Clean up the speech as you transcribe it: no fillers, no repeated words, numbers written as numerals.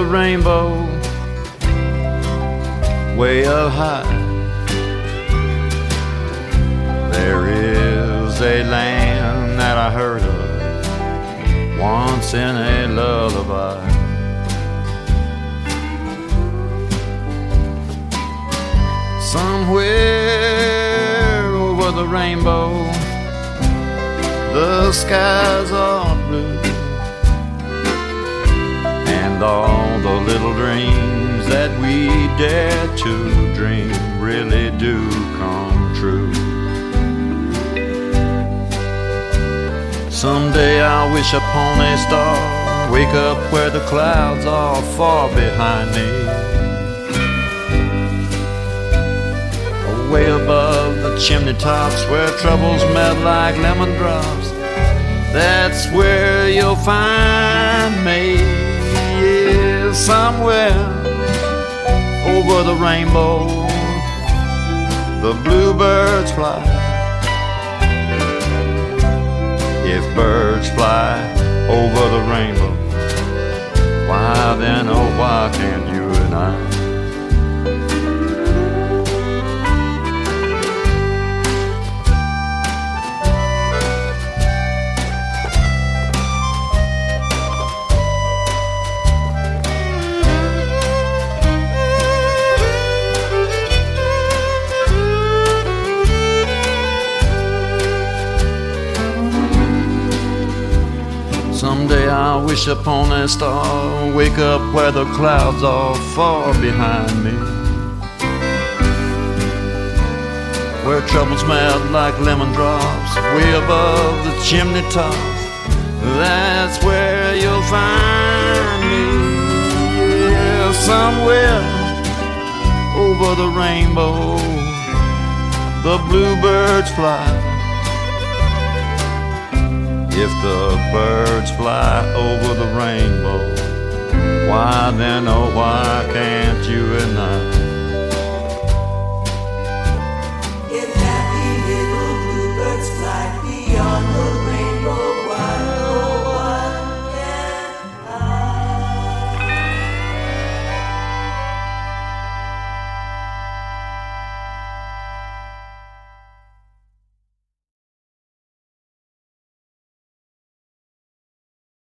the rainbow, way up high, there is a land that I heard of once in a lullaby. Somewhere over the rainbow, the skies are blue, and all the little dreams that we dare to dream really do come true. Someday I'll wish upon a star, wake up where the clouds are far behind me, way above the chimney tops where troubles melt like lemon drops. That's where you'll find me, yeah, somewhere over the rainbow, the bluebirds fly. If birds fly over the rainbow, why then, oh why can't you and I? Someday I'll wish upon a star, wake up where the clouds are far behind me, where troubles melt like lemon drops, way above the chimney tops. That's where you'll find me, yeah, somewhere over the rainbow, the bluebirds fly. If the birds fly over the rainbow, why then, oh why can't you and I?